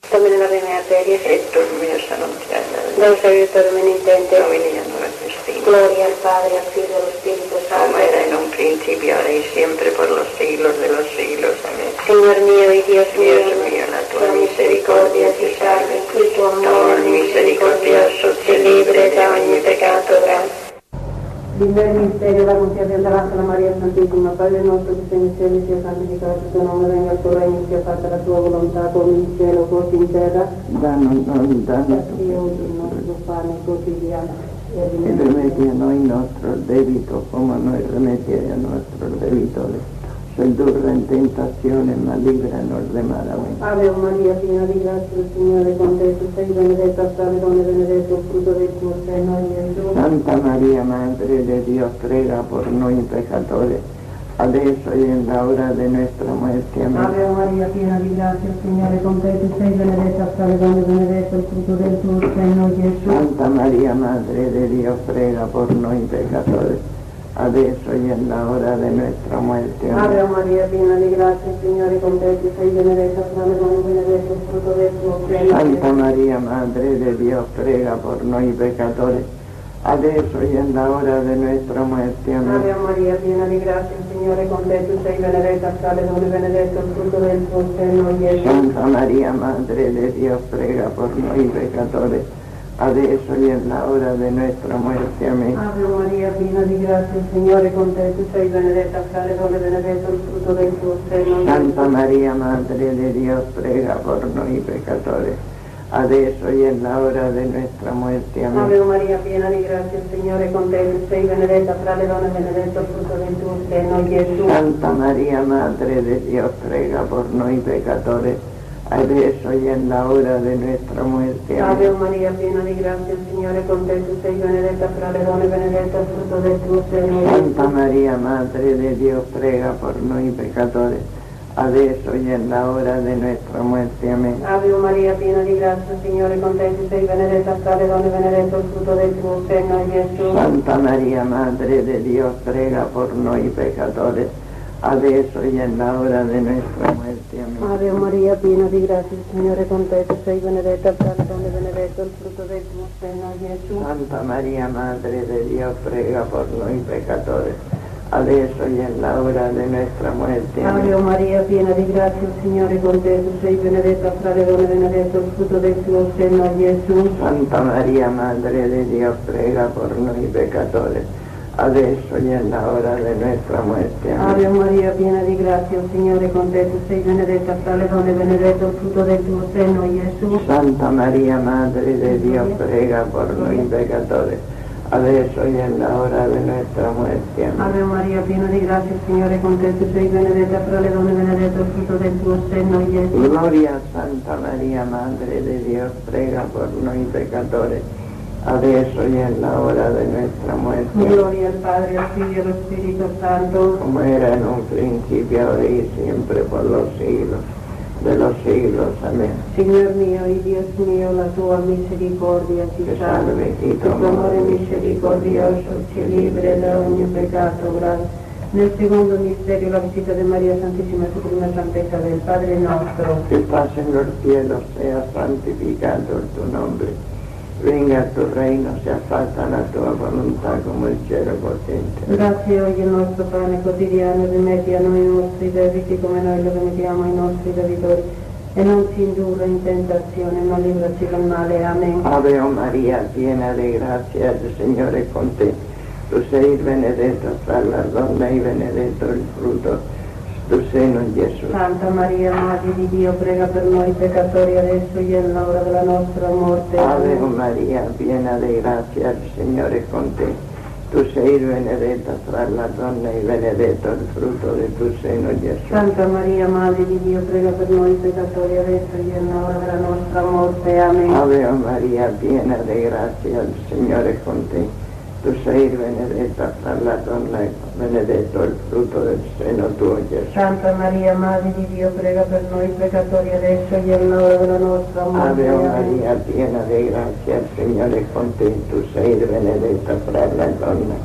Domine la prima arteria, et dormius annunziata, Deus aiutorium penitente, Domini annunziata, gloria al Padre, al Figlio e allo Spirito como Santo. era en un principio, ahora y siempre, por los siglos de los siglos. Amén. Señor mío y Dios mío, Dios mío, la tua misericordia ti salve, il tuo amor misericordioso ci libre da ogni peccato grave. Primer misterio, la confianza davanti alla Maria Santissima. Padre nostro che sei nei cieli, sia santificato il tuo nome, venga il tuo regno, sia fatta la tua volontà, come in cielo, così in terra. Danos oggi Dacci oggi il nostro pane quotidiano e y rimetti remedia noi nuestro débito, como nos remedia a nuestro debitores. Indurre en tentaciones, ma líbranos de mal. Amén. Ave Maria, piena di grazia, il Signore è con te, tu sei benedetta fra le donne, benedetto il frutto del tuo seno, Gesù. Santa María, Madre de Dios, prega por noi pecadores, adesso y en la hora de nuestra muerte. Amén. Ave Maria, piena di grazia, il Signore è con te, tu sei benedetta fra le donne, benedetto il frutto del tuo seno, Gesù. Santa María, Madre de Dios, prega por noi pecadores, adesso y en la hora de nuestra muerte. Ave Amén. Maria, piena di grazia, il Signore è con te, tu sei benedetta fra le donne, benedetto il frutto del tuo seno, Santa Gesù. María, Madre de Dios, prega por noi pecadores, adesso y en la hora de nuestra muerte. Ave Amén. Maria, piena di grazia, il Signore è con te, tu sei benedetta fra le donne, benedetto il frutto del tuo seno, Gesù. Santa María, Madre de Dios, prega por noi pecadores, adesso y en la hora de nuestra muerte. Amén. Ave Maria, piena di grazia, il Signore è con te, tu sei benedetta fra le donne, benedetto il frutto del tuo seno, Santa Gesù. María, Madre de Dios, prega por noi pecadores, adesso y en la hora de nuestra muerte. Ave Amén. Maria, piena di grazia, il Signore è con te, tu sei benedetta fra le donne, benedetto il frutto del tuo seno, Gesù. Santa María, Madre de Dios, prega por noi pecadores, adesso y en la hora de nuestra muerte. Ave Amén. Maria, piena di grazia, il Signore è con te, tu sei benedetta fra le donne, benedetto il frutto del tuo seno, Santa Gesù. María, Madre de Dios, prega por noi pecadores, adesso y en la hora de nuestra muerte. Amén. Ave Maria, piena di grazia, il Signore è con te, tu sei benedetta fra le donne, benedetto il frutto del tuo seno, Gesù. Santa María, Madre de Dios, prega por noi pecadores, adesso y en la hora de nuestra muerte. Amén. Ave Maria, piena di grazia, il Signore è con te, tu sei benedetta fra le donne, benedetto il frutto del tuo seno, Gesù. Santa María, Madre de Dios, prega por noi pecadores, adesso y en la hora de nuestra muerte. Ave Amén. Maria, piena di grazia, il Signore è con te, tu sei benedetta fra le donne, benedetto il frutto del tuo seno, Gesù. Santa María, Madre de Dios, prega por noi pecadores, adesso y en la hora de nuestra muerte. Ave Amén. Maria, piena di grazia, il Signore è con te, tu sei benedetta fra le donne, benedetto il frutto del tuo seno, Gesù. Santa María, Madre de Dios, prega por noi pecadores, adesso y en la hora de nuestra muerte. Amén. Ave Maria, piena di grazia, il Signore è con te, tu sei benedetta fra le donne, benedetto il frutto del tuo seno, Gesù. Gloria a Santa María, Madre de Dios, prega por noi pecadores, adesso y en la hora de nuestra muerte. Gloria al Padre, al Figlio e allo Spirito Santo. Como era en un principio, ahora y siempre, por los siglos de los siglos. Amén. Signor mio e Dios mio, la tua misericordia ti Ti salve, salve, il tuo amore misericordioso ci libera da ogni peccato grave. Nel secondo misterio, la visita di Maria Santissima Suprema Santezza del Padre nostro. Que estás en los cielos, sea santificado tu nombre. Venga tu reino, sea fatta la tua volontà come il cielo potente. Grazie oggi il nostro pane quotidiano, rimetti a noi i nostri debiti come noi lo rimettiamo ai nostri debitori. E non ci indurre in tentazione, ma libraci dal male. Amen. Ave María, llena de gracia, el Señor es con te. Tu sei benedetta fra las donne y benedetto il frutto tu seno, Gesù. Santa Maria, Madre di Dio, prega per noi peccatori adesso e nell'ora della nostra morte. Ave Amen. María, llena de gracia, el Señor es con te. Tu sei benedetta fra las donne y benedetto il frutto de tu seno, Gesù. Santa Maria, Madre di Dio, prega per noi peccatori adesso e nell'ora della nostra morte. Amen. Ave María, llena de gracia, el Señor es con te. Tu sei benedetta fra las donne y benedetto il frutto del seno tuo, Gesù. Santa Maria, Madre di Dio, prega per noi peccatori adesso e nell'ora della nostra morte. Ave Amen. María, llena de gracia, el Señor es con te. Tu sei benedetta fra las donne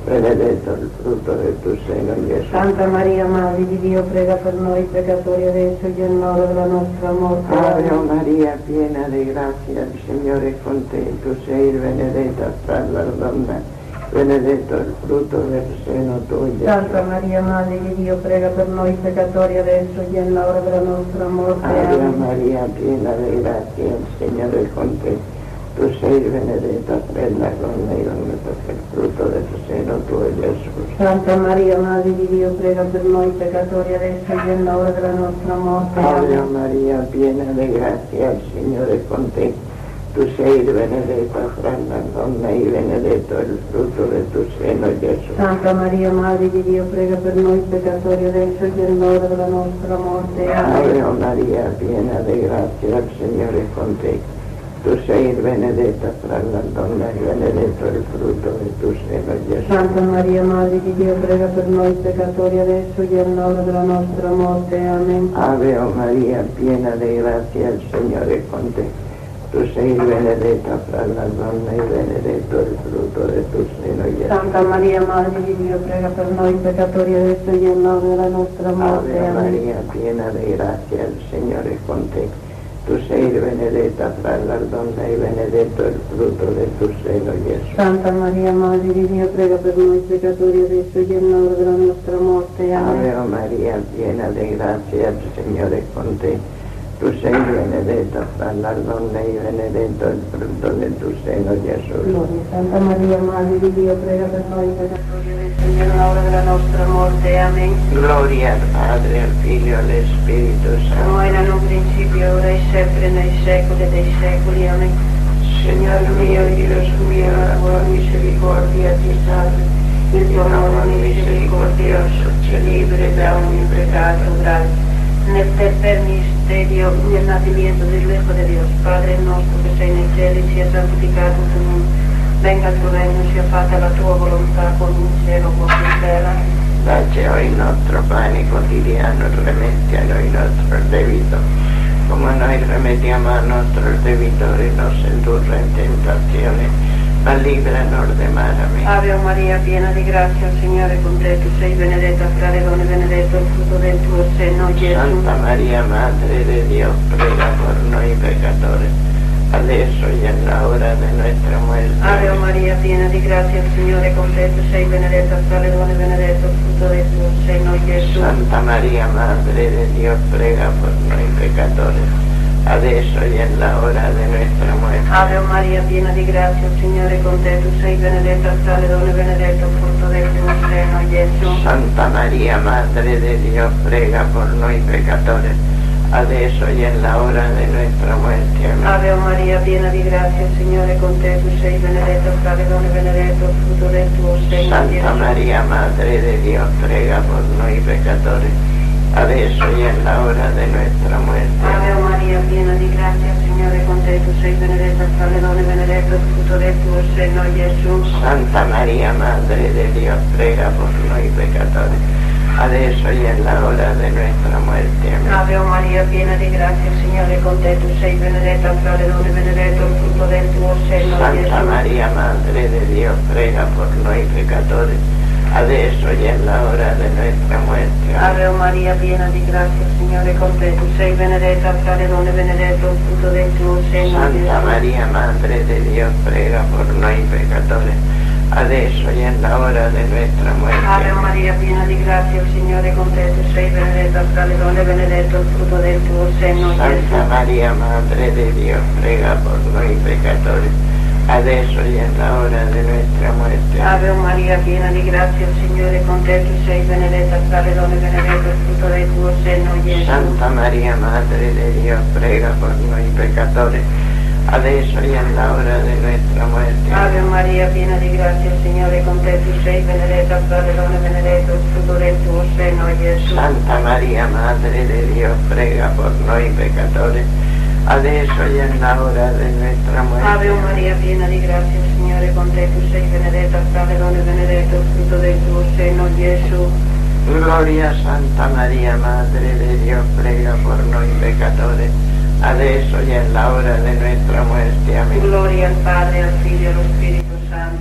benedetto il frutto del tuo seno, Gesù. Santa Maria, Madre di Dio, prega per noi peccatori adesso e nell'ora della nostra morte. Ave Amen. Maria, piena di grazia, il Signore è con te, tu sei benedetta fra le donne, benedetto il frutto del seno tuo, Gesù. Santa Maria, Madre di Dio, prega per noi peccatori adesso e nell'ora della nostra morte. Ave Amen. Maria, piena di grazia, il Signore è con te, tu sei benedetta fra le donne e benedetto il frutto del seno tuo, Gesù. Santa Maria, Madre di Dio, prega per noi peccatori adesso e nell'ora della nostra morte. Ave Amen. Maria, piena di grazia, il Signore è con te, tu sei benedetta fra le donne e benedetto il frutto del tuo seno, Gesù. Santa Maria, Madre di Dio, prega per noi peccatori adesso e nell'ora della nostra morte. Ave Amen. Maria, piena di grazia, il Signore è con te, tu sei benedetta fra le donne e benedetto il frutto del tuo seno, Gesù. Santa Maria, Madre di Dio, prega per noi peccatori adesso e nell'ora della nostra morte. Amen. Ave Maria, piena di grazia, il Signore è con te, tu sei benedetta fra le donne e benedetto il frutto del tuo seno, Gesù. Santa Maria, Madre di Dio, prega per noi peccatori adesso e nell'ora della nostra morte. Ave Amen. Maria, piena di grazia, il Signore è con te, tu sei benedetta fra le donne e benedetto il frutto del tuo seno, Gesù. Santa Maria, Madre di Dio, prega per noi peccatori adesso e nell'ora della nostra morte. Amen. Ave Maria, piena di grazia, il Signore è con te, tu sei benedetta fra le donne e benedetto il frutto del tuo seno, Gesù. Gloria. Santa Maria, Madre di Dio, prega per noi peccatori adesso e nell'ora della nostra morte. Amen. Gloria al Padre, al Figlio e allo Spirito Santo. Come era in un principio, ora e sempre, nei secoli dei secoli. Amen. Signore mio, Dio mio, la tua misericordia ti salve. Il tuo amore misericordioso ci liberi da ogni peccato grave. Nel tercer misterio, nel nacimiento del Hijo de Dios, Padre nostro che sei nei cieli, sia santificato il tuo nome. Venga il tuo regno, sia fatta la tua volontà, come in cielo come in terra. Dacci oggi il nostro pane quotidiano, rimetti a noi il nostro debito, come noi rimettiamo al nostro debitore, non si indurre in tentazione, ma liberanos del male. Amén. Ave Maria, piena di grazia, il Signore è con te, tu sei benedetta fra le donne, benedetto il frutto del tuo seno, Gesù. Santa Maria, Madre de Dios, prega por noi peccatori, adesso y en la hora de nuestra muerte. Ave Amén. Maria, piena di grazia, il Signore è con te, tu sei benedetta fra le donne, benedetto il frutto del tuo seno, Gesù. Santa Maria, Madre de Dios, prega por noi peccatori, adesso y en la hora de nuestra muerte. Ave Maria, piena di grazia, il Signore è con te, tu sei benedetta fra le donne, benedetto il frutto del tuo seno, Gesù. Santa Maria, Madre de Dios, prega por noi peccatori, adesso y en la hora de nuestra muerte. Amén. Ave Maria, piena di grazia, il Signore è con te, tu sei benedetta fra le donne, benedetto il frutto del tuo seno, Santa Gesù. Maria, Madre de Dios, prega por noi peccatori, adesso y en la hora de nuestra muerte. Ave Maria, piena di grazia, il Signore è con te, tu sei benedetta fra le donne, benedetto il frutto del tuo seno, Gesù. Santa Maria, Madre de Dios, prega por noi peccatori, adesso y en la hora de nuestra muerte. Amén. Ave Maria, piena di grazia, il Signore è con te, tu sei benedetta fra le donne, benedetto il frutto del tuo seno, Santa Gesù. Maria, Madre de Dios, prega por noi peccatori, adesso y en la hora de nuestra muerte. Amén. Ave Maria, piena di grazia, il Signore è con te, tu sei benedetta fra le donne, benedetto il frutto del tuo seno, Santa Gesù. Maria, Madre de Dios, prega por noi peccatori, adesso y en la hora de nuestra muerte. Ave Amén. Maria, piena di grazia, il Signore è con te, tu sei benedetta fra le donne, benedetto il frutto del tuo seno, Santa Gesù. Maria, Madre de Dios, prega por noi peccatori, adesso y en la hora de nuestra muerte. Ave Maria, piena di grazia, il Signore è con te, tu sei benedetta fra le donne, benedetto il frutto del tuo seno, Gesù. Santa Maria, Madre de Dios, prega por noi peccatori, adesso y en la hora de nuestra muerte. Ave Maria, piena di grazia, il Signore è con te, tu sei benedetta fra le donne, benedetto il frutto del tuo seno, Gesù. Santa Maria, Madre de Dios, prega por noi peccatori, adesso y en la hora de nuestra muerte. Ave Maria, piena di grazia, il Signore è con te, tu sei benedetta fra le donne, benedetto il frutto del tuo seno, Gesù. Gloria a Santa Maria, Madre de Dios, prega por noi peccatori, adesso y en la hora de nuestra muerte. Amén. Gloria al Padre, al Figlio e allo Spirito Santo.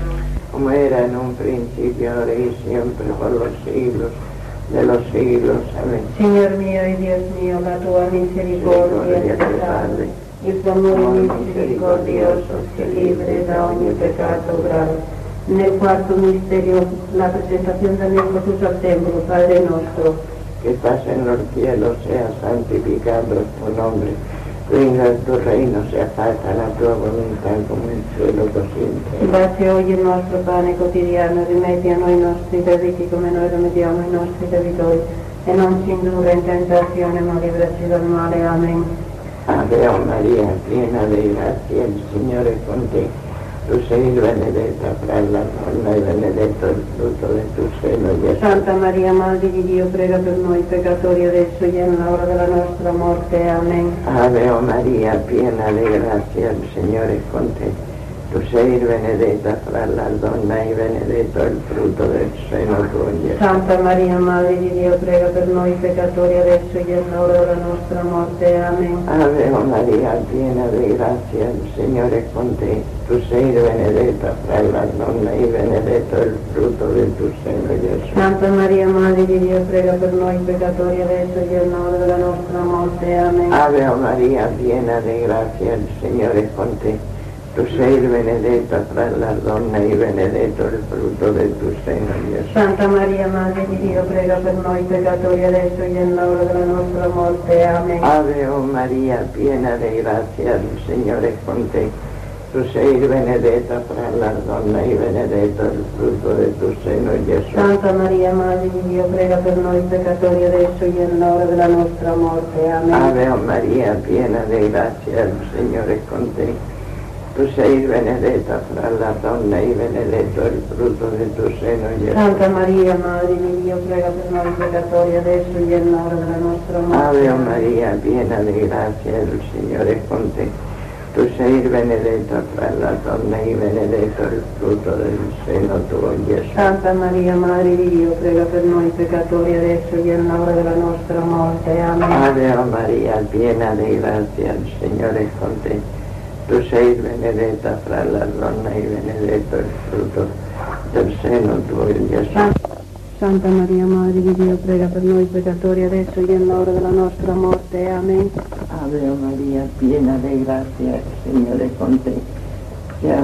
como era en un principio, ahora y siempre, por los siglos de los siglos. Amén. Señor mío y Dios mío, la tua misericordia te salve, il tuo amore misericordioso ci libre da ogni peccato grave. Nel quarto misterio, la presentación también Jesús al templo, Padre nuestro, Que estás en los cielos, sea santificado tu nombre. Venga tu reino, sea fatta la tua volontà come in cielo così in terra. dacci oggi il nostro pane quotidiano, rimetti a noi i nostri debiti come noi rimettiamo i nostri debitori, e non ci indurre in tentazione, ma liberaci dal male. Amen. Ave Maria, piena di grazia, il Signore è con te. Tu sei benedetta fra le donne e benedetto il frutto del tuo seno, Gesù. Santa Maria, Madre di Dio, prega per noi peccatori adesso e nell'ora della nostra morte. Amen. Ave Maria, piena di grazia, il Signore è con te. Tu sei benedetta fra le donne e benedetto il frutto del seno tuo, Gesù. Santa Maria, Madre di Dio, prega per noi peccatori adesso e nell'ora della nostra morte. Amen. Ave Maria, piena di grazia, il Signore è con te. Tu sei benedetta fra le donne e benedetto il frutto del tuo seno, Gesù. Santa Maria, Madre di Dio, prega per noi peccatori adesso e nell'ora della nostra morte. Amen. Ave Maria, piena di grazia, il Signore è con te. Tu sei benedetta fra le donne e benedetto il frutto del tuo seno, Gesù. Santa Maria, Madre di Dio, prega per noi peccatori adesso e nell'ora della nostra morte. Amen. Ave Maria, piena di grazia, il Signore è con te. Tu sei benedetta fra le donne e benedetto il frutto del tuo seno, Gesù. Santa Maria, Madre di Dio, prega per noi peccatori adesso e nell'ora della nostra morte. Amen. Ave Maria, piena di grazia, il Signore è con te. Tu sei benedetta fra le donne e benedetto il frutto del tuo seno, Gesù. Santa Maria, Madre di Dio, prega per noi peccatori adesso e nell'ora della nostra morte. Ave Maria, piena di grazia, il Signore è con te. Tu sei benedetta fra le donne e benedetto il frutto del seno tuo, Gesù. Santa Maria, Madre di Dio, prega per noi peccatori adesso e nell'ora della nostra morte. Amen. Ave Maria, piena di grazia, il Signore è con te. Tu sei benedetta fra le donne e benedetto il frutto del seno tuo, Gesù. Santa Maria, Madre di Dio, prega per noi peccatori adesso e nell'ora della nostra morte. Amen. Ave Maria, piena di grazia, il Signore è con te. Sia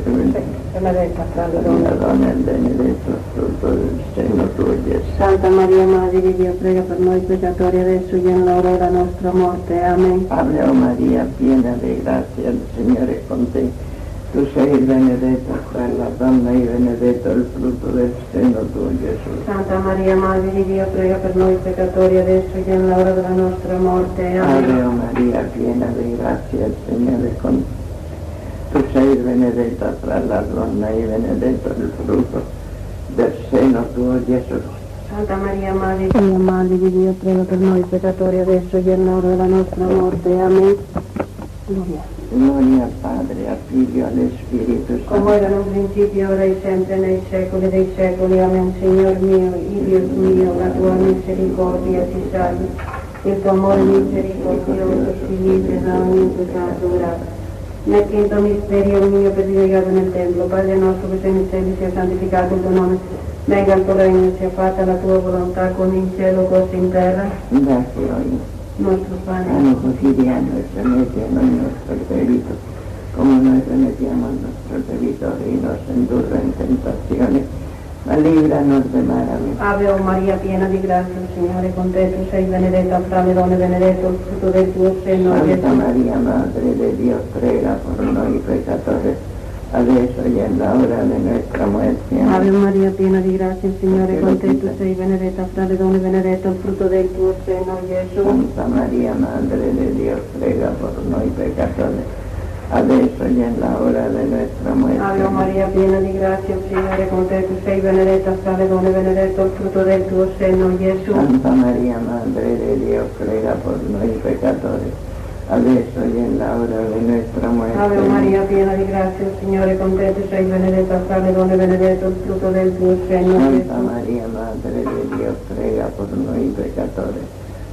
Benedetta fra le la donne. donna e benedetto il frutto del seno tuo, Gesù. Santa Maria, Madre di Dio, prega per noi peccatori adesso e nell'ora della nostra morte. Amen. Ave Maria, piena di grazia, il Signore è con te. Tu sei benedetta fra le donne e benedetto il frutto del seno tuo, Gesù. Santa Maria, Madre di Dio, prega per noi peccatori adesso e nell'ora della nostra morte. Ave Amen. Maria, piena di grazia, il Signore è con te. Tu sei benedetta fra le donne e benedetto il frutto del seno tuo, Gesù. Santa Maria, Madre di Dio, prega per noi peccatori adesso e nell'ora della nostra morte. Amen. Gloria. Gloria al Padre, al Figlio e allo Spirito Como Santo. era in un principio, ora e sempre, nei secoli dei secoli. Amen. Signor mio, Dio mio, la tua misericordia ti salvi, il tuo amore misericordioso ti libri da ogni peccato grave. Nel quinto misterio mio predicato nel Tempio, Padre nostro che sei nei cieli, sia santificato il tuo nome, venga il tuo regno, sia fatta la tua volontà come in cielo così in terra. Dacci oggi Nostro pane pane. quotidiano e permetti a noi il nostro debito, come noi permettiamo al nostro debitore, e non ci indurre in tentazione, ma libranos del male. Amén. Ave o Maria, piena di grazia, il Signore è con te, tu sei benedetta fra le donne, benedetto il frutto del tuo seno, Santa Gesù. Maria, Madre de Dios, prega por noi pecadores, adesso y en la hora de nuestra muerte. Amén. Ave Maria, piena di grazia, il Signore è con te, tu sei benedetta fra le donne, benedetto il frutto del tuo seno, Gesù. Santa Maria, Madre de Dios, prega por noi pecadores, adesso y en la hora de nuestra muerte. Ave Maria, piena di grazia, il Signore è con te, tu sei benedetta fra le donne, benedetto il frutto del tuo seno, Gesù. Santa Maria, Madre de Dios, prega por noi pecadores, adesso y en la hora de nuestra muerte. Ave Maria, piena di grazia, il Signore è con te, tu sei benedetta fra le donne, benedetto il frutto del tuo seno, Santa Gesù. Maria, Madre de Dios, prega por noi pecadores,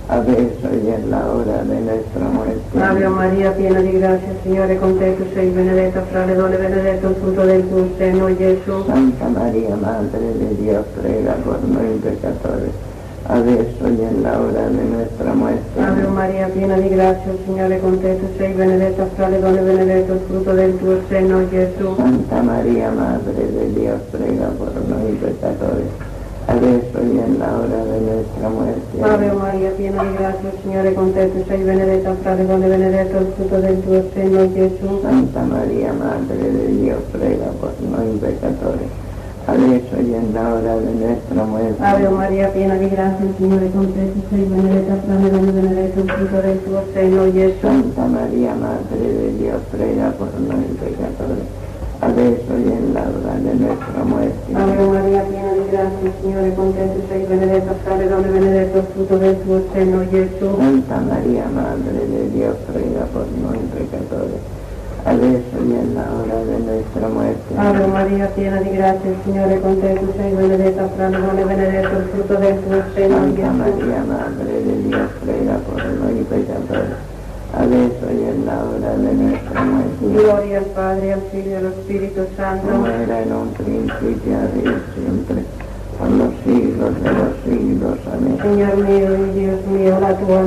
adesso y en la hora de nuestra muerte. Ave María, piena di grazia, Signore è con te, tu sei benedetta fra le donne, benedetto il frutto del tuo seno, Gesù. Santa María, Madre de Dios, ruega por noi pecadores, adesso y en la hora de nuestra muerte. Ave Maria, piena di grazia, il Signore è con te, tu sei benedetta fra le donne, benedetto il frutto del tuo seno, Gesù. Santa María, Madre de Dios, ruega por noi pecadores, adesso y en la hora de nuestra muerte. Ave Maria, piena di grazia, il Signore è con te, tu sei benedetta fra le donne, benedetto il frutto del tuo seno, Gesù. Santa María, Madre de Dios, ruega por noi pecadores, adesso y en la hora de nuestra muerte. Ave Maria, piena di grazia, il Signore è con te, tu sei benedetta fra le donne, benedetto il frutto del tuo seno, Gesù. Santa María, Madre de Dios, ruega por noi pecadores, adesso y en la hora de nuestra muerte. Ave Maria, piena di grazia, il Signore è con te, tu sei benedetta fra le donne, benedetto il frutto del tuo seno, Gesù. Santa María, Madre de Dios, ruega por noi pecadores, adesso y en la hora de nuestra muerte. Ave Maria, piena di grazia, il Signore è con te, tu sei benedetta fra le donne, benedetto il frutto del tuo seno, Santa Gesù. María, Madre de Dios, ruega por noi pecadores, adesso y en la hora de nuestra muerte. Gloria al Padre, al Figlio e allo Spirito Santo. Como era en un principio, ahora y siempre, por los siglos de los siglos. Amén. Signor mio e Dios mio, la tua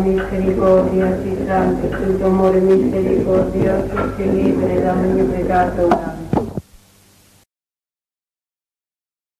misericordia si salve, il tuo amore misericordioso ci liberi da ogni peccato.